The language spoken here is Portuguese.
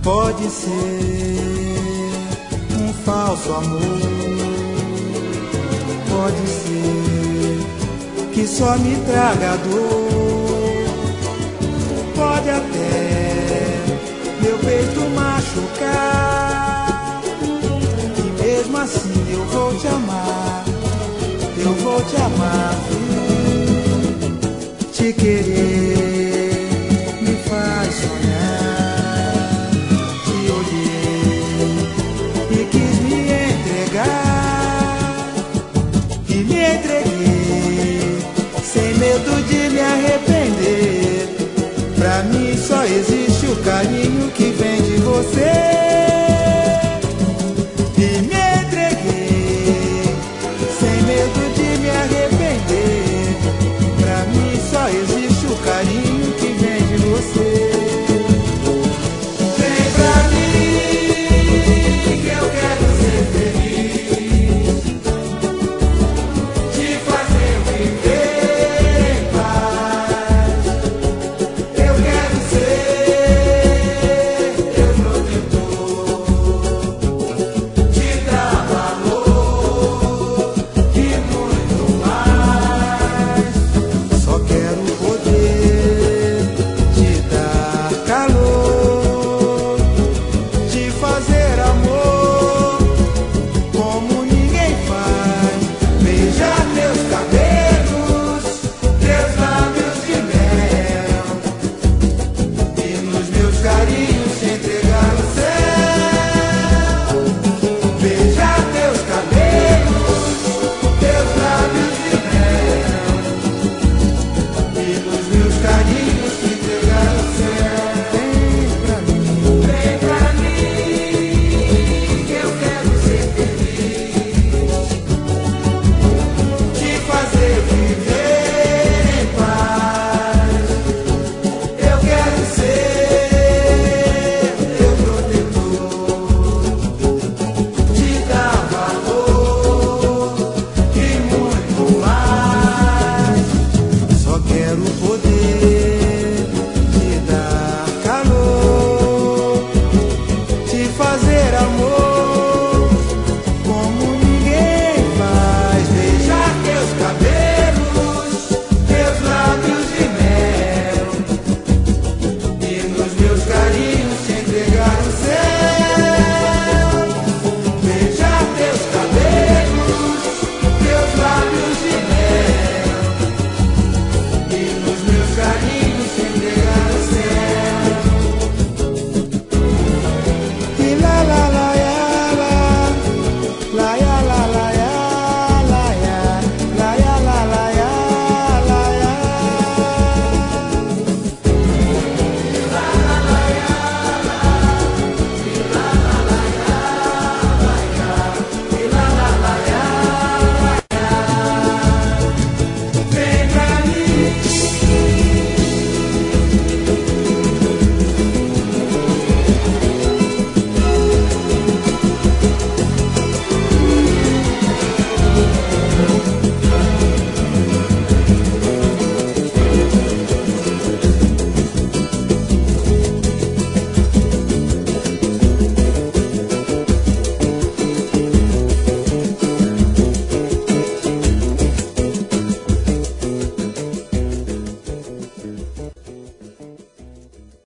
Pode ser um falso amor, pode ser que só me traga dor, pode até meu peito machucar, e mesmo assim eu vou te amar, eu vou te amar, te querer me faz sonhar, te olhei e quis me entregar, e me entreguei sem medo de me arrepender. Pra mim só existe o carinho que